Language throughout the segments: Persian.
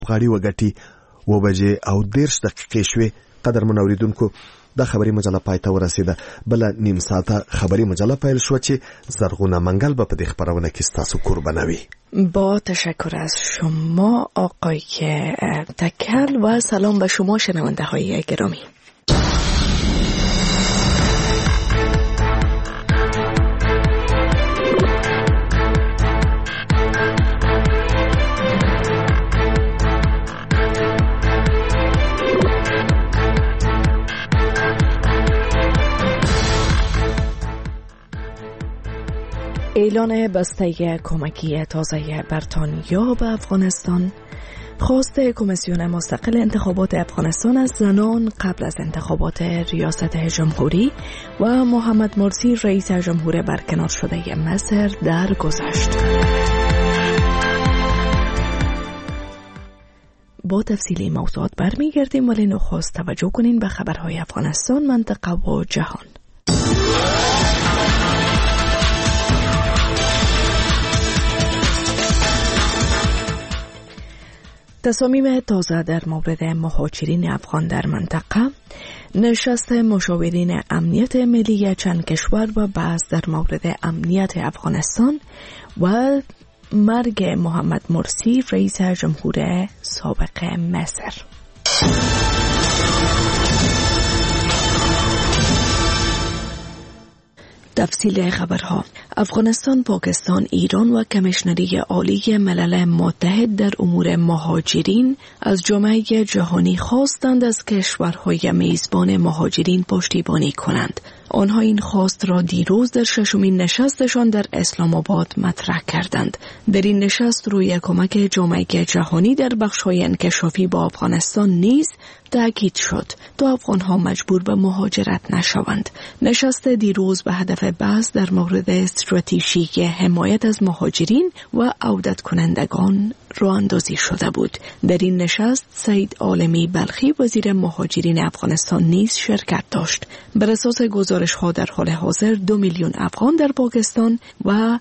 غاړي وګټي 7:10 شوې. قدرمن اوریدونکو د خبري مجله پای ته ورسیده. بل نیم ساعته خبري مجله پیل شو چې زرغونه منگل به په دې خبرونه کې تاسو قربانوي. با تشکر از شما آقای تکل و سلام به شما شنونده های گرامی. اعلان بسته کمکی تازه بریتانیا به افغانستان، خواست کمیسیون مستقل انتخابات افغانستان از زنان قبل از انتخابات ریاست جمهوری و محمد مرسی رئیس جمهور برکنار شده مصر درگذشت. با تفصیل موضوعات برمیگردیم، ولی نخست توجه کنین به خبرهای افغانستان، منطقه و جهان. تصامیم تازه در مورد مهاجرین افغان در منطقه، نشست مشاورین امنیت ملی چند کشور و بحث در مورد امنیت افغانستان و مرگ محمد مرسی رئیس جمهور سابق مصر. تفصیل خبرها. افغانستان، پاکستان، ایران و کمیشنری عالی ملل متحد در امور مهاجرین از جامعه جهانی خواستند از کشورهای میزبان مهاجرین پشتیبانی کنند. آنها این خواست را دیروز در ششمین نشستشان در اسلام آباد مطرح کردند. در این نشست روی کمک جامعه جهانی در بخش‌های انکشافی با افغانستان نیز تأکید شد تا افغان‌ها مجبور به مهاجرت نشوند. نشست دیروز به هدف بحث در مورد استراتژی حمایت از مهاجرین و عودت کنندگان راه اندازی شده بود. در این نشست سید عالمی بلخی وزیر مهاجرین افغانستان نیز شرکت داشت. بر اساس گزارش‌ها در حال حاضر 2 میلیون افغان در پاکستان و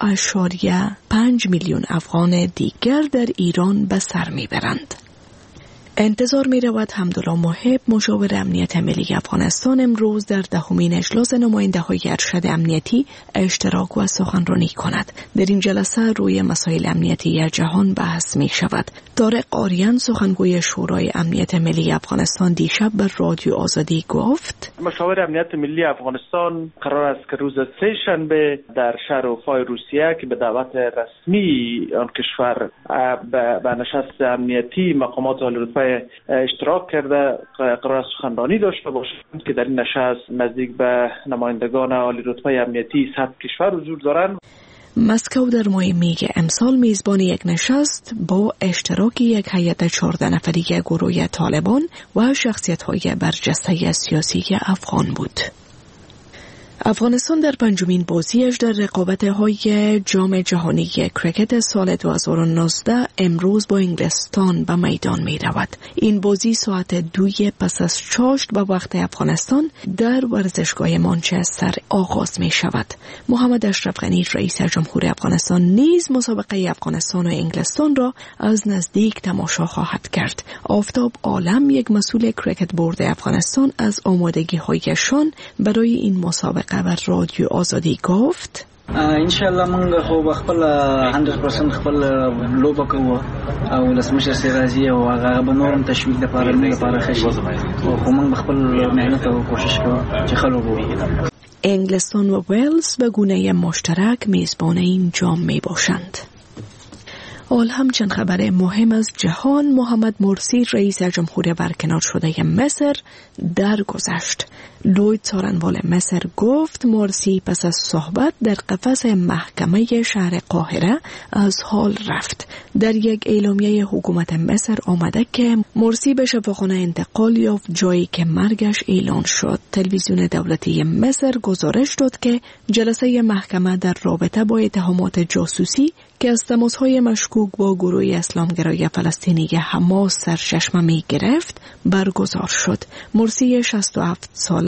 2.5 میلیون افغان دیگر در ایران به سر میبرند. انتظار می رود حمدالله محب مشاور امنیت ملی افغانستان امروز در 10مین اجلاس نماینده های ارشد امنیتی اشتراک و سخنرانی کند. در این جلسه روی مسائل امنیتی جهان بحث می شود. طارق آریان سخنگوی شورای امنیت ملی افغانستان دیشب بر رادیو آزادی گفت: مشاور امنیت ملی افغانستان قرار است که روز سه‌شنبه در شهر اوفای روسیه که به دعوت رسمی آن کشور به نشست امنیتی مقامات اروپایی اشتراک کرده قرار سخنرانی داشته باشند که در این نشست نزدیک به نمایندگان عالی رتبه امنیتی 100 کشور حضور دارند. مسکو در ماه می امسال میزبان یک نشست با اشتراک یک هیئت 14 نفری گروه طالبان و شخصیت‌های برجسته سیاسی افغان بود. افغانستان در 5مین بازیش در رقابت‌های جام جهانی کرکت سال 2019 امروز با انگلستان به میدان می‌رود. این بازی ساعت 2 پس از چاشت به وقت افغانستان در ورزشگاه مانچستر آغاز می‌شود. محمد اشرف غنی رئیس جمهور افغانستان نیز مسابقه افغانستان و انگلستان را از نزدیک تماشا خواهد کرد. آفتاب عالم، یک مسئول کرکت بورد افغانستان، از آمادگی‌هایشان برای این مسابقه بر رادیو آزادی گفت: انشاءالله موږ خو خپل 100% خپل لوبه کوو او لسمشر سیرازی او هغه به نورم تشویق لپاره موږ لپاره خشي خو موږ خپل مهنت او کوشش کوو چې خلکو انگلستان و ویلز به گونه مشترک میزبان این جام می باشند. حال همچنین خبر مهم از جهان: محمد مرسی رئیس جمهور برکنار شده مصر درگذشت. لوید سارنوال مصر گفت مرسی پس از صحبت در قفس محکمه شهر قاهره از حال رفت. در یک اعلامیه حکومت مصر آمده که مرسی به شفاخانه انتقال یافت، جایی که مرگش اعلان شد. تلویزیون دولتی مصر گزارش داد که جلسه محکمه در رابطه با اتهامات جاسوسی که از تماس‌های مشکوک با گروه اسلامگرای فلسطینی حماس سرچشمه می گرفت برگزار شد. مرسی 67 ساله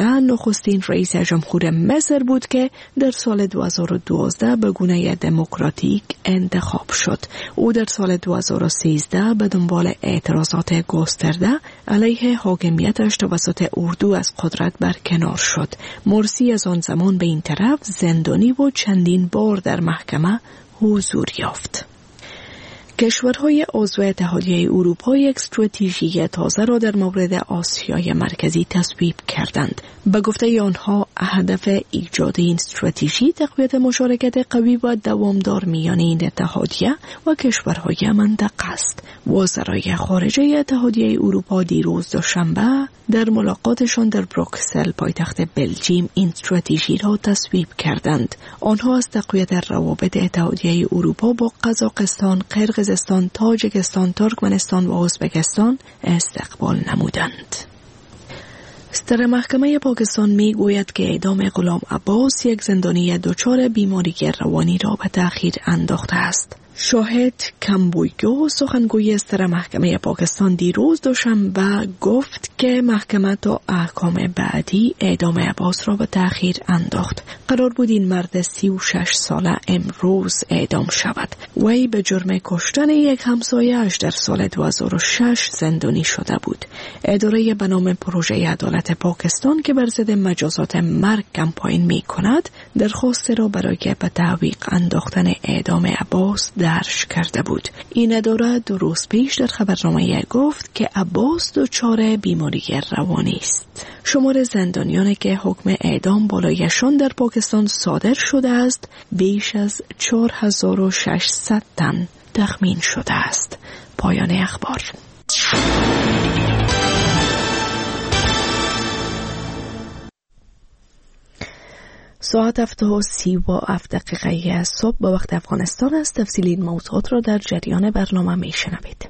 نخستین رئیس جمهور مصر بود که در سال 2012 به گونه دموکراتیک انتخاب شد. او در سال 2013 به دنبال اعتراضات گسترده علیه حاکمیتش توسط اردو از قدرت برکنار شد. مرسی از آن زمان به این طرف زندانی و چندین بار در محکمه حضور یافت. کشورهای عضو اتحادیه اروپا یک استراتژی تازه را در مورد آسیای مرکزی تصویب کردند. به گفته آنها هدف ایجاد این استراتژی تقویت مشارکت قوی و دوامدار میان این اتحادیه و کشورهای منطقه است. وزرای خارجه اتحادیه اروپا دیروز دوشنبه در ملاقاتشان در بروکسل پایتخت بلژیم این استراتژی را تصویب کردند. آنها از تقویت روابط اتحادیه اروپا با قزاقستان، قرقیزستان، تاجیکستان، ترکمنستان و ازبکستان استقبال نمودند. صدر محکمه پاکستان می گوید که اعدام غلام عباس، یک زندانی دچار بیماری روانی را به تأخیر انداخته است. شاهد کمبویگو سخنگوی صدر محکمه پاکستان دیروز دوشنبه گفت که محکمه تا احکام بعدی اعدام عباس را به تأخیر انداخت. قرار بود این مرد 36 ساله امروز اعدام شود. وی به جرم کشتن یک همسایه‌اش در سال 2006 زندانی شده بود. اداره به نام پروژه عدالت پاکستان که بر ضد مجازات مرگ کمپاین می کند درخواست را برای به تعویق انداختن اعدام عباس درج کرده بود. این اداره 2 روز پیش در خبرنامه گفت که عباس دچار بیماری روانی است. شمار زندانیانی که حکم اعدام بالایشان در پاکستان صادر شده است بیش از 4600 تن تخمین شده است. پایان اخبار. ساعت 7:37 صبح به وقت افغانستان است. تفصیل این موضوعات را در جریان برنامه می شنوید.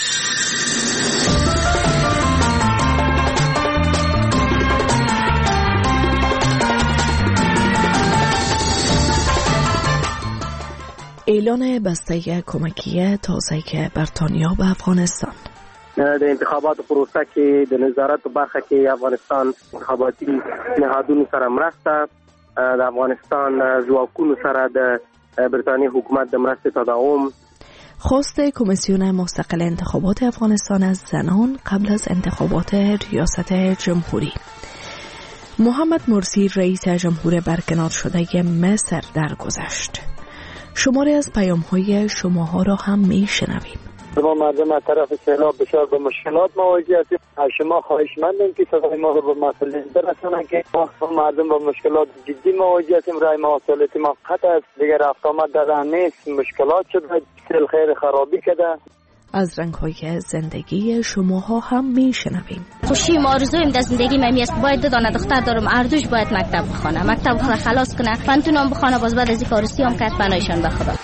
اعلان بسته کمکی تازه بریتانیا به افغانستان. د انتخاباتو پروسه کې د نظارت په برخه کې افغانستان انتخاباتي نهادونو سره مرسته د افغانستان ځواکونو سره د بریتانیای حکومت د مرستې تداوم. خواست کمیسیون مستقل انتخابات افغانستان از زنان قبل از انتخابات ریاست جمهوری. محمد مرسی رئیس جمهور برکنار شده مصر درگذشت. شماری از پیام‌های شماها را هم می‌شنویم. ما مردم از طرف سیلاب بسیار به مشکلات مواجه هستیم. از شما خواهشمندیم که صدای ما رو به مسئولین برسونن که ما مردم با مشکلات جدی مواجه هستیم. رای مواصلات ما قطع است. دیگر رفت آمد در نیست. مشکلات شده. سیل خیر خرابی کرده. از رنگ‌های زندگی شماها هم میشنویم. خوشی ما آرزویم در زندگی من است. باید دو دانه دختر دارم. اردوش باید مکتب بخونه. مکتب خلاص کنه. فنتونم بخونه. باز بعد از این کارسی هم کرد بنایشان به خدا.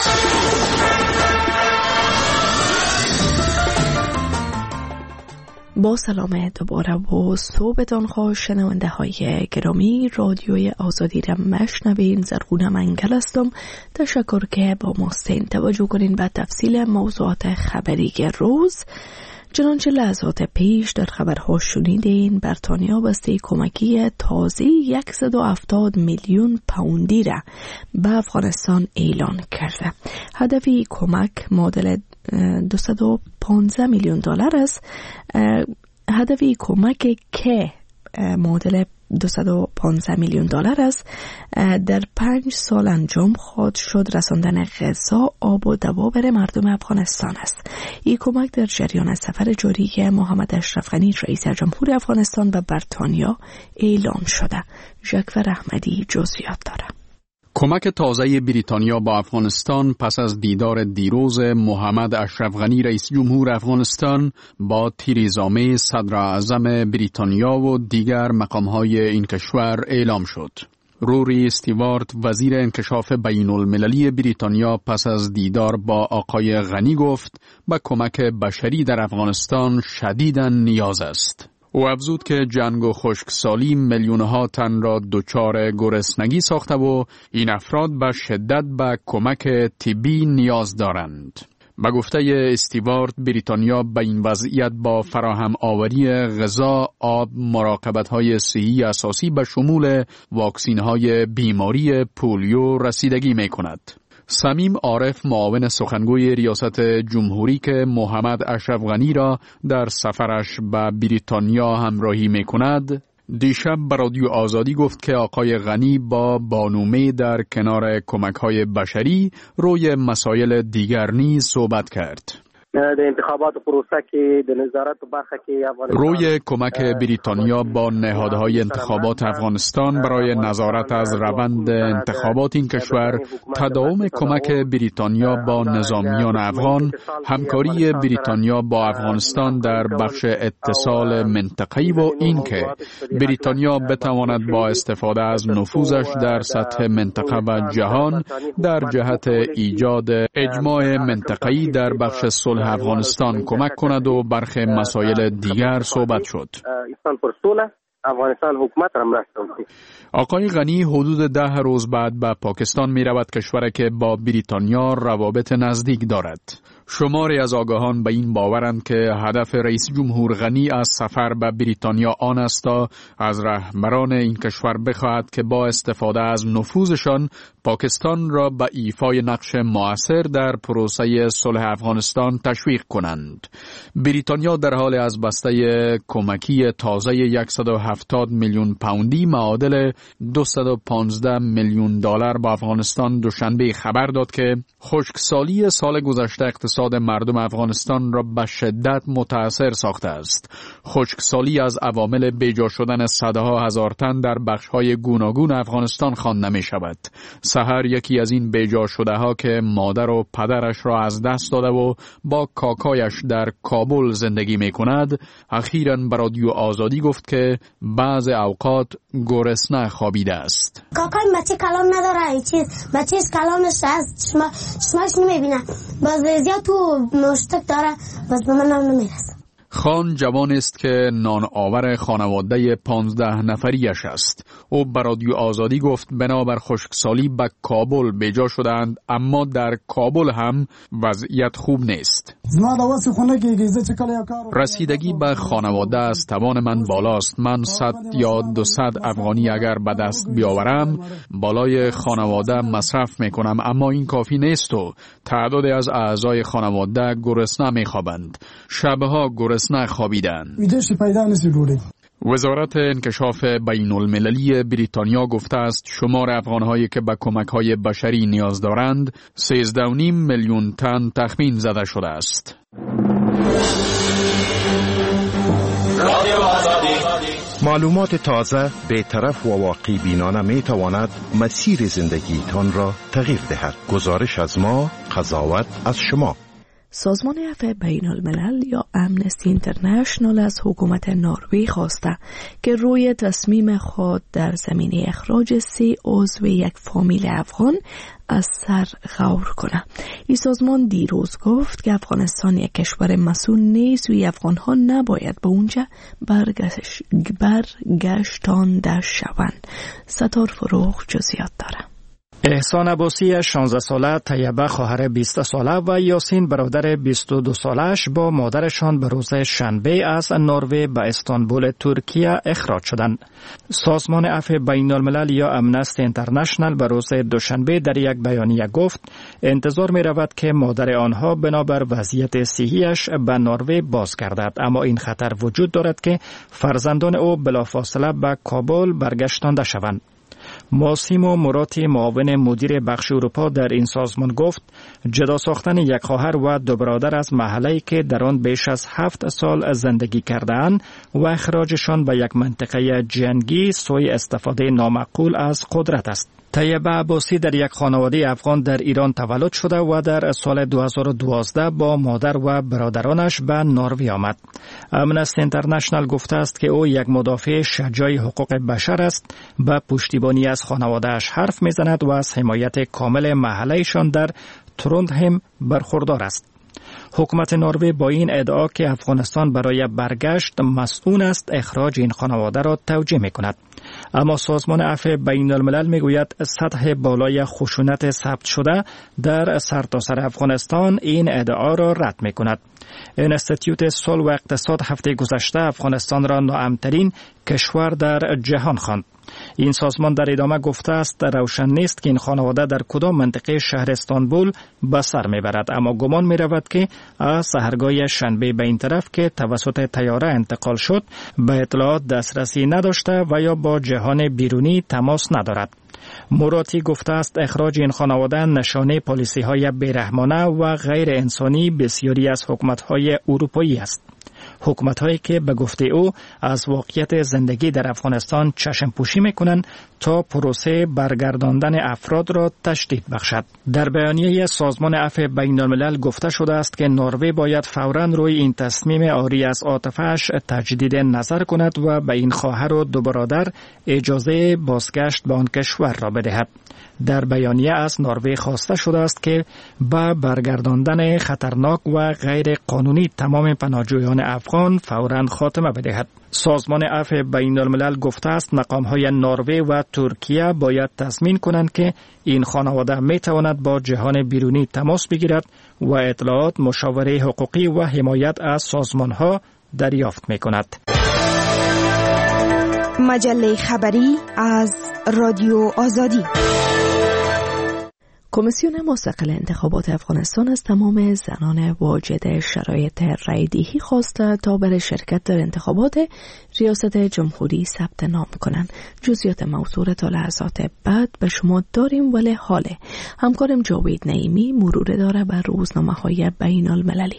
با سلام دوباره و صبحتان خوش شنونده های گرامی. رادیوی آزادی را مشنوین. زرغون منگل هستم. تشکر که با ما هستین. توجه کنین به تفصیل موضوعات خبری روز. چنانچه لحظات پیش در خبرها شنیدین بریتانیا بسته کمکی تازه 170 میلیون پوندی را به افغانستان اعلان کرده. هدف کمک معادل 215 میلیون دلار است. هدف کمک که معادل 215 میلیون دلار است در 5 سال انجام خواهد شد. رساندن غذا، آب و دوا برای مردم افغانستان است. این کمک در جریان سفر جاری محمد اشرف غنی رئیس جمهور افغانستان به بریتانیا اعلام شده. ژکور احمدی جزئیات دارد. کمک تازه بریتانیا با افغانستان پس از دیدار دیروز محمد اشرف غنی رئیس جمهور افغانستان با تریزا می صدر اعظم بریتانیا و دیگر مقام‌های این کشور اعلام شد. روری استیوارت وزیر انکشاف بین المللی بریتانیا پس از دیدار با آقای غنی گفت به کمک بشری در افغانستان شدیداً نیاز است. او افزود که جنگ و خشکسالی میلیون‌ها تن را دچار گرسنگی ساخته و این افراد به شدت به کمک طبی نیاز دارند. به گفته استیوارت، بریتانیا به این وضعیت با فراهم آوری غذا، آب، مراقبت‌های صحی اساسی به شمول واکسین‌های بیماری پولیو رسیدگی می‌کند. صمیم عارف، معاون سخنگوی ریاست جمهوری که محمد اشرف غنی را در سفرش به بریتانیا همراهی می‌کند، دیشب به رادیو آزادی گفت که آقای غنی با بانو در کنار کمک‌های بشری روی مسائل دیگر نیز صحبت کرد. انتخابات پروسه که د نظارت برخه کې افغانستان روی کمک بریتانیا با نهادهای انتخابات افغانستان برای نظارت از روند انتخابات این کشور، تداوم کمک بریتانیا با نظامیان افغان، همکاری بریتانیا با افغانستان در بخش اتصال منطقه‌ای و این که بریتانیا بتواند با استفاده از نفوذش در سطح منطقه و جهان در جهت ایجاد اجماع منطقه‌ای در بخش صلح افغانستان کمک کند و برخی مسائل دیگر صحبت شد. آقای غنی حدود 10 روز بعد به پاکستان می رود، کشوری که با بریتانیا روابط نزدیک دارد. شماری از آگاهان به این باورند که هدف رئیس جمهور غنی از سفر به بریتانیا آن است تا از رهبران این کشور بخواهد که با استفاده از نفوذشان پاکستان را به ایفای نقش مؤثر در پروسه صلح افغانستان تشویق کنند. بریتانیا در حال از بسته کمکی تازه 170 میلیون پوندی معادل 215 میلیون دلار به افغانستان دوشنبه خبر داد که خشکسالی سال گذشته اقتصاد مردم افغانستان را به شدت متاثر ساخته است. خشکسالی از عوامل بیجا شدن صدها هزار تن در بخش‌های گوناگون افغانستان خوانده می شود. سحر یکی از این بیجا شده ها که مادر و پدرش را از دست داده و با کاکایش در کابل زندگی می کند، اخیراً به رادیو آزادی گفت که بعض اوقات گرسنه خوابیده است. کاکای بچه کلام نداره، بچه کلامش از چشمش نمیبینه، باز زیاد تو مشتک داره، باز به من نمیرسه. خان جوان است که نان آور خانواده 15 نفریش است. او به رادیو آزادی گفت بنابر خشکسالی به کابل بیجا شدند، اما در کابل هم وضعیت خوب نیست. رسیدگی به خانواده از توان من بالاست. من 100 یا 200 افغانی اگر به دست بیاورم بالای خانواده مصرف میکنم، اما این کافی نیست و تعدادی از اعضای خانواده گرسنه میخوابند. شبها گرسنه خوابیدند. وزارت انکشاف بین المللی بریتانیا گفته است شمار افغانهایی که به کمک‌های بشری نیاز دارند 13.5 میلیون تن تخمین زده شده است. معلومات تازه، بی‌طرف و واقع بینانه می تواند مسیر زندگیتان را تغییر دهد. گزارش از ما، قضاوت از شما. سازمان عفو بین الملل یا امنستی اینترنشنال از حکومت نروژ خواسته که روی تصمیم خود در زمینه اخراج 3 عضو یک فامیل افغان از سر غور کنه. این سازمان دیروز گفت که افغانستان یک کشور مسئول نیست و افغان‌ها نباید به اونجا برگشتانده شوند. ستار فروغ جزئیات داره. احسان عباسی 16 ساله، طیبه خواهر 20 ساله و یاسین برادر 22 سالش با مادرشان به روز شنبه از نروژ به استانبول ترکیه اخراج شدند. سازمان عفو بین الملل یا امنستی اینترنشنال به روز دوشنبه در یک بیانیه گفت انتظار می رود که مادر آنها بنابر وضعیت صحیش به نروژ بازگردد، اما این خطر وجود دارد که فرزندان او بلافاصله به کابل برگشتانده شوند. ماسیمو موراتی، معاون مدیر بخش اروپا در این سازمان گفت جدا ساختن یک خواهر و 2 برادر از محله‌ای که در آن بیش از 7 سال زندگی کرده‌اند و اخراجشان به یک منطقه جنگی سوی استفاده نامعقول از قدرت است. طیبه عباسی در یک خانواده افغان در ایران تولد شده و در سال 2012 با مادر و برادرانش به نروژ آمد. امنستی اینترنشنال گفته است که او یک مدافع شجاع حقوق بشر است، به پشتیبانی از خانواده‌اش حرف می‌زند و از حمایت کامل محله‌شان در تروندهم برخوردار است. حکومت نروژ با این ادعا که افغانستان برای برگشت مسئول است، اخراج این خانواده را توجیه می‌کند. اما سازمان عفو بین الملل میگوید سطح بالای خشونت ثبت شده در سرتاسر افغانستان این ادعا را رد میکند. انستیتوت صلح و اقتصاد هفته گذشته افغانستان را ناامن‌ترین کشور در جهان خواند. این سازمان در ادامه گفته است روشن نیست که این خانواده در کدام منطقه شهر استانبول به سر میبرد، اما گمان میرود که از سحرگاه شنبه به این طرف که توسط طیاره انتقال شد به اطلاعات دسترسی نداشته و یا با جهان بیرونی تماس ندارد. موراتی گفته است اخراج این خانواده نشانه پالیسی‌های بیرحمانه و غیر انسانی بسیاری از حکومت‌های اروپایی است. حکومت‌هایی که به گفته او از واقعیت زندگی در افغانستان چشم پوشی می‌کنند تا پروسه برگرداندن افراد را تشدید بخشد. در بیانیه سازمان عفو بین الملل گفته شده است که نروژ باید فوراً روی این تصمیم عاری از عاطفه‌اش تجدید نظر کند و به این خواهر و دو برادر اجازه بازگشت به آن کشور را بدهد. در بیانیه از نروژ خواسته شده است که با برگرداندن خطرناک و غیر قانونی تمام پناهجویان افغان فوراً خاتمه بدهد. سازمان عفو بین الملل گفته است مقام‌های نروژ و ترکیه باید تضمین کنند که این خانواده می‌تواند با جهان بیرونی تماس بگیرد و اطلاعات، مشاوره حقوقی و حمایت از سازمان‌ها دریافت می‌کند. مجله خبری از رادیو آزادی. کمیسیون مستقل انتخابات افغانستان از تمام زنان واجد شرایط رایدهی خواسته تا برای شرکت در انتخابات ریاست جمهوری ثبت نام کنند. جزئیات موضوع تا لحظات بعد به شما داریم، ولی حاله همکارم جاوید نعیمی مرور داره بر روزنامه‌های بین المللی.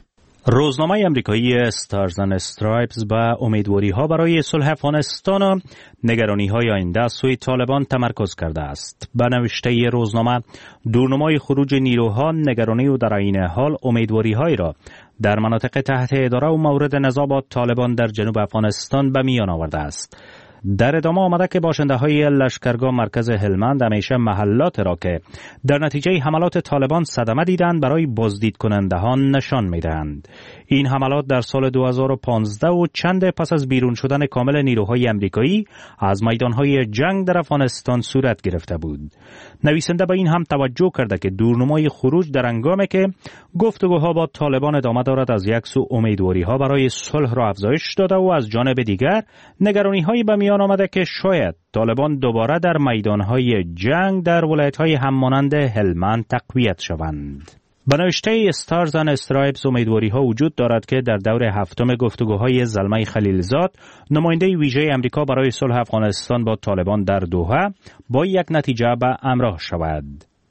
روزنامه امریکایی استارز اند استرایپز به امیدواری‌ها برای صلح افغانستان و نگرانی‌های آینده از سوی طالبان تمرکز کرده است. به نوشته روزنامه، دورنمای خروج نیروها نگرانی و در عین حال امیدواری‌هایی را در مناطق تحت اداره و مورد نزاع با طالبان در جنوب افغانستان به میان آورده است. در ادامه آمده که باشنده‌های لشکرگاه مرکز هلمند همیشه محلات را که در نتیجه حملات طالبان صدمه دیدند برای بازدید کنندگان نشان می‌دهند. این حملات در سال 2015 و چند پس از بیرون شدن کامل نیروهای امریکایی از میدانهای جنگ در افغانستان صورت گرفته بود. نویسنده به این هم توجه کرده که دورنمای خروج در هنگامی که گفتگوها با طالبان ادامه دارد از یک سو امیدواری‌ها برای صلح را افزایش داده و از جانب دیگر نگرانی‌های به میان آمده که شاید طالبان دوباره در میدانهای جنگ در ولایت‌های هممانند هلمند تقویت شوند. به نوشته استارز اند استرایپز امیدواری‌ها وجود دارد که در دور هفتم گفتگوهای زلمه خلیلزاد، نماینده ویژه امریکا برای صلح افغانستان با طالبان در دوحه، با یک نتیجه به همراه شود.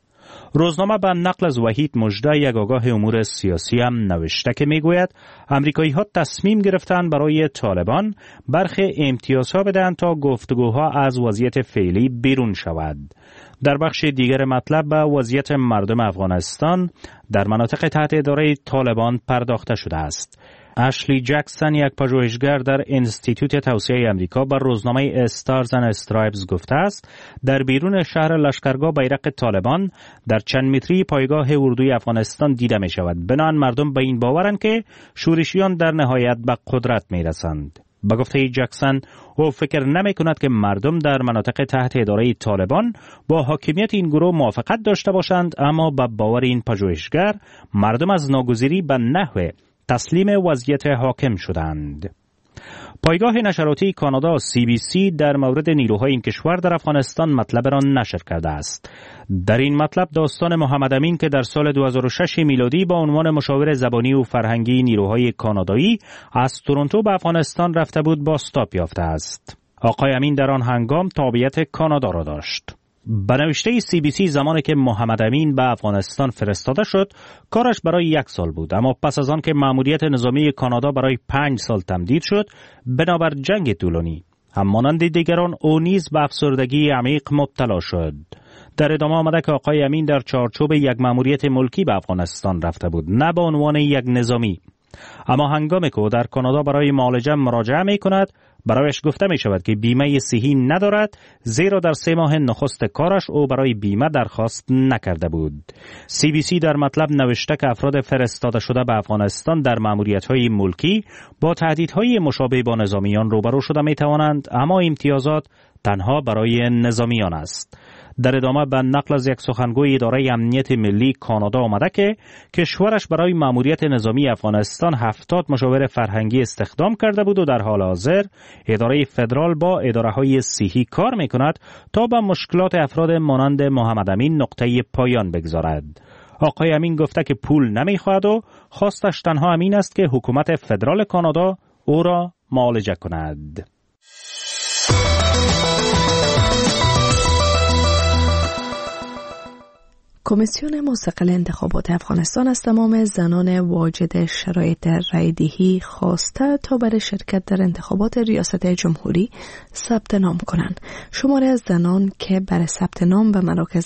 روزنامه به نقل از وحید مژده، یک آگاه امور سیاسی، هم نوشته که میگوید امریکایی‌ها تصمیم گرفتند برای طالبان برخی امتیازها بدهند تا گفتگوها از وضعیت فعلی بیرون شود. در بخش دیگر مطلب به وضعیت مردم افغانستان در مناطق تحت اداره طالبان پرداخته شده است. اشلی جکسون، یک پژوهشگر در انستیتوت توسعه امریکا، بر روزنامه استارز اند استرایپز گفته است در بیرون شهر لشکرگاه بیرق طالبان در چند متری پایگاه اردوی افغانستان دیده می شود. بنابراین مردم به این باورند که شورشیان در نهایت به قدرت می رسند. به گفته جکسون، او فکر نمی کند که مردم در مناطق تحت اداره طالبان با حاکمیت این گروه موافقت داشته باشند، اما به باور این پژوهشگر مردم از ناگزیری به نحو تسلیم وضعیت حاکم شدند. پایگاه نشراتی کانادا CBC در مورد نیروهای این کشور در افغانستان مطلب را نشر کرده است. در این مطلب داستان محمد امین که در سال 2006 میلادی با عنوان مشاور زبانی و فرهنگی نیروهای کانادایی از تورنتو به افغانستان رفته بود بازتاب یافته است. آقای امین در آن هنگام تابعیت کانادا را داشت. به نوشته CBC زمانی که محمد امین به افغانستان فرستاده شد کارش برای 1 سال بود، اما پس از آن که مأموریت نظامی کانادا برای 5 سال تمدید شد بنابر جنگ طولانی، همانند دیگران او نیز به افسردگی عمیق مبتلا شد. در ادامه آمده که آقای امین در چارچوب یک مأموریت ملکی به افغانستان رفته بود، نه به عنوان یک نظامی. اما هنگامی که در کانادا برای معالجه مراجعه می کند برایش گفته می شود که بیمه صحی ندارد، زیرا در 3 ماه نخست کارش او برای بیمه درخواست نکرده بود. CBC در مطلب نوشته که افراد فرستاده شده به افغانستان در مأموریت‌های ملکی با تهدیدهای مشابه با نظامیان روبرو شده می توانند، اما امتیازات تنها برای نظامیان است. در ادامه به نقل از یک سخنگوی اداره امنیت ملی کانادا آمده که کشورش برای مأموریت نظامی افغانستان 70 مشاور فرهنگی استخدام کرده بود و در حال حاضر اداره فدرال با اداره‌های صحی کار می‌کند تا به مشکلات افراد مانند محمد امین نقطه پایان بگذارد. آقای امین گفته که پول نمی‌خواهد و خواستش تنها امین است که حکومت فدرال کانادا او را معالجه کند. کمیسیون مستقل انتخابات افغانستان از تمام زنان واجد شرایط رایدهی خواسته تا برای شرکت در انتخابات ریاست جمهوری ثبت نام کنند. شماره از زنان که برای ثبت نام به مراکز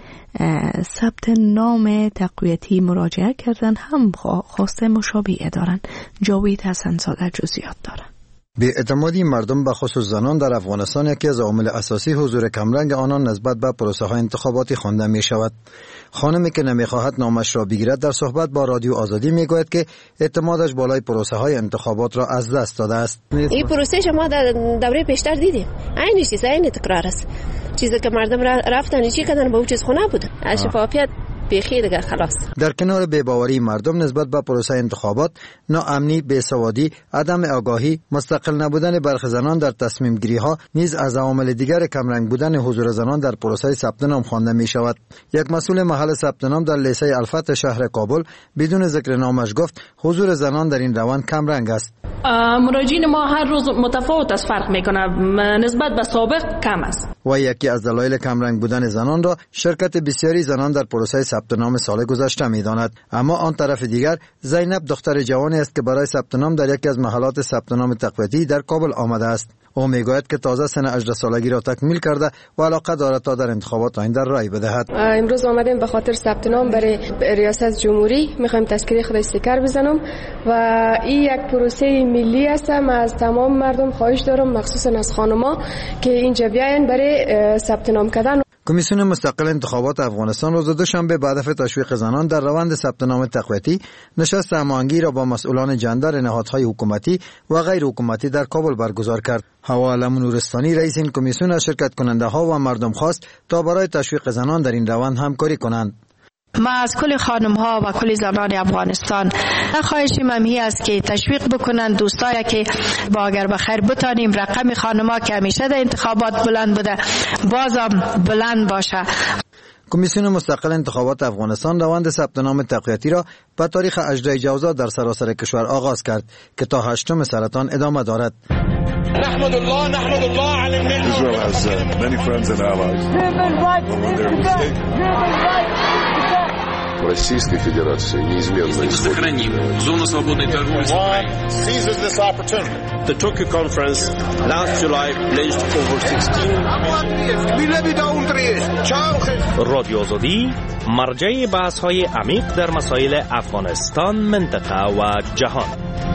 ثبت نام تقویتی مراجعه کردن هم خواسته مشابه دارند. جاوید حسن‌زاده جزئیات دارد. بی‌اعتمادی مردم به خصوص زنان در افغانستان یکی از عوامل اساسی حضور کمرنگ آنان نسبت به پروسه های انتخاباتی خوانده می شود. خانمی که نمیخواهد نامش را بگیرد در صحبت با رادیو آزادی می گوید که اعتمادش بالای پروسه های انتخابات را از دست داده است. این پروسه شما در دوره پیشتر دیدیم، عین چیز، عین تکرار است. چیزی که مردم رفتن چی کردن به اون چیز خونه بود. شفافیت بیخی دیگه خلاص. در کنار بی‌باوری مردم نسبت به پروسه انتخابات، ناامنی، بیسوادی، عدم آگاهی، مستقل نبودن برخی زنان در تصمیم گیری ها نیز از عوامل دیگر کمرنگ بودن حضور زنان در پروسه ثبت نام خوانده می شود. یک مسئول محل ثبت نام در لیسه الفتح شهر کابل بدون ذکر نامش گفت حضور زنان در این روند کمرنگ است. مراجعین ما هر روز متفاوت از فرق میکنه، نسبت به سابق کم است. و یکی از دلایل کمرنگ بودن زنان را شرکت بسیاری زنان در پروسه ثبت نام سال گذشته می‌داند. اما آن طرف دیگر زینب دختر جوانی است که برای ثبت نام در یکی از محلات ثبت نام تقویتی در کابل آمده است. او میگوید که تازه سن 18 سالگی را تکمیل کرده و علاقه دارد تا در انتخابات آینده رای بدهد. امروز آمدیم به خاطر ثبت نام برای ریاست جمهوری، میخوایم تذکره خود استیکر بزنم و این یک پروسه ملی است. من از تمام مردم خواهش دارم، مخصوصا از خانم‌ها که اینجا بیاین برای ثبت نام کردن. کمیسیون مستقل انتخابات افغانستان روز دوشنبه به هدف تشویق زنان در روند ثبت نام تقویتی نشست هماهنگی را با مسئولان جندر نهادهای حکومتی و غیر حکومتی در کابل برگزار کرد. حوا علم نورستانی رئیس این کمیسیون از شرکت کننده ها و مردم خواست تا برای تشویق زنان در این روند همکاری کنند. ما از کل خانم ها و کل زنان افغانستان خواهشیم همی است که تشویق بکنن دوستایی که با اگر بخیر بتانیم رقم خانم ها که همیشه در انتخابات بلند بوده بازم بلند باشه. کمیسیون مستقل انتخابات افغانستان روند ثبت نام تقویتی را به تاریخ 18 جوزا در سراسر کشور آغاز کرد که تا 8 سرطان ادامه دارد. نحمد الله علی Israel has many friends and allies. Российской Федерации неизменно сохраним зону свободной торговли с Украиной. Seizes this opportunity. The Tokyo conference last July pledged over 16 رادیو آزادی مرجع بحث‌های عمیق در مسائل افغانستان، منطقه و جهان.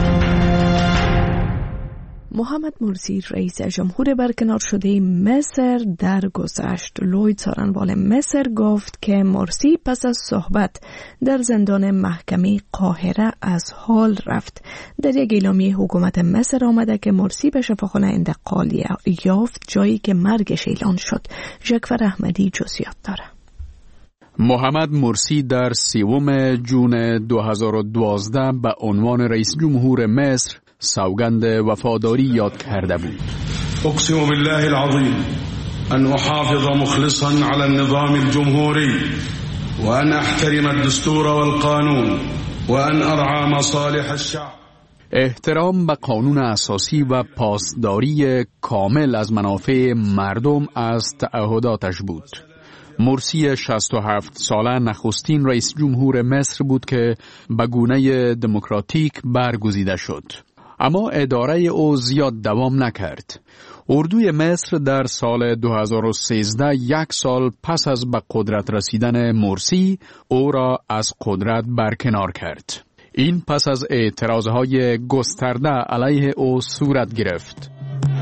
محمد مرسی رئیس جمهور برکنار شده مصر درگذشت. لوید سارنوال مصر گفت که مرسی پس از صحبت در زندان محکمه قاهره از حال رفت. در یک اعلامیه حکومت مصر آمده که مرسی به شفاخانه انتقال یافت، جایی که مرگش اعلان شد. جعفر احمدی جزئیات داره. محمد مرسی در 3 جون 2012 به عنوان رئیس جمهور مصر سوگند وفاداری یاد کرده بود. اقسم بالله العظیم ان احافظ مخلصا على النظام الجمهوری و ان احترم الدستور والقانون و ان ارعى مصالح الشعب. احترام به قانون اساسی و پاسداری کامل از منافع مردم از تعهداتش بود. مرسی 67 ساله نخستین رئیس جمهور مصر بود که به گونه دموکراتیک برگزیده شد. اما اداره او زیاد دوام نکرد. اردوی مصر در سال 2013 یک سال پس از به قدرت رسیدن مرسی او را از قدرت برکنار کرد. این پس از اعتراضهای گسترده علیه او صورت گرفت.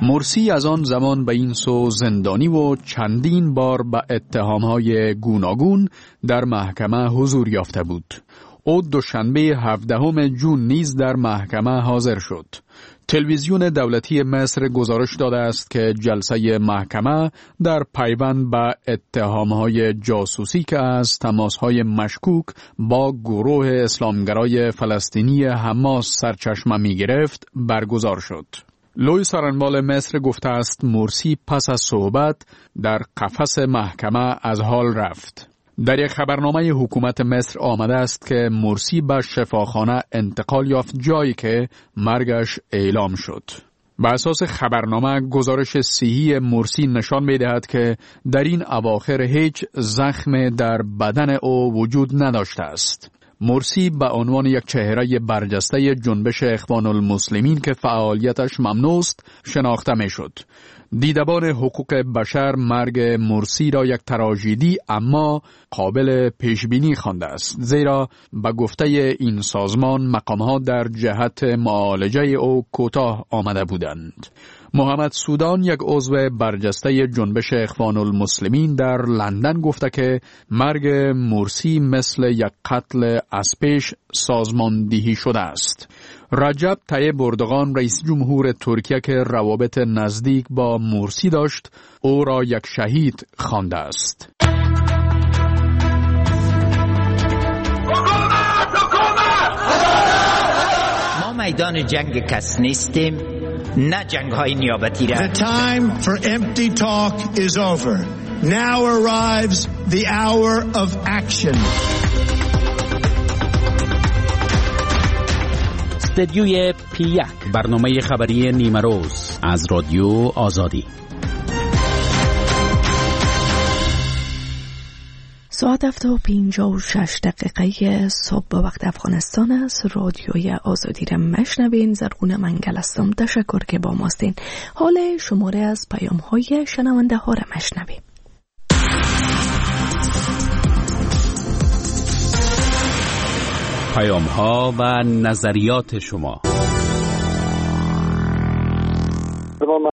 مرسی از آن زمان به این سو زندانی و چندین بار به اتهامهای گوناگون در محکمه حضور یافته بود. او دوشنبه 17 جون نیز در محکمه حاضر شد. تلویزیون دولتی مصر گزارش داده است که جلسه محکمه در پیوند به اتهامهای جاسوسی که از تماسهای مشکوک با گروه اسلامگرای فلسطینی حماس سرچشمه می گرفت برگزار شد. لوی سارنبال مصر گفته است مرسی پس از صحبت در قفس محکمه از حال رفت. در یک خبرنامه حکومت مصر آمده است که مرسی به شفاخانه انتقال یافت، جایی که مرگش اعلام شد. به اساس خبرنامه گزارش صحی مرسی نشان می‌دهد که در این اواخر هیچ زخم در بدن او وجود نداشته است. مرسی به عنوان یک چهره برجسته جنبش اخوان المسلمین که فعالیتش ممنوع است شناخته می‌شد. دیدبان حقوق بشر مرگ مرسی را یک تراژدی اما قابل پیشبینی خوانده است، زیرا به گفته این سازمان مقام‌ها در جهت معالجه او کوتاه آمده بودند. محمد سودان، یک عضو برجسته جنبش اخوان المسلمین، در لندن گفته که مرگ مرسی مثل یک قتل از پیش سازماندهی شده است. رجب طیب اردوغان، رئیس جمهور ترکیه که روابط نزدیک با مرسی داشت، او را یک شهید خوانده است. ما میدان جنگ کس نیستیم، نه جنگ های نیابتی را. The time for empty talk is over. Now arrives the hour of action. استدیوی P1 برنامه خبری نیمه روز از رادیو آزادی. ساعت 7:56 صبح به وقت افغانستان است. رادیوی آزادی را مشنوین. زرغون منگل هستم. تشکر که با ماستین. حال شماره از پیام های شنونده ها را مشنویم. پیام ها و نظریات شما.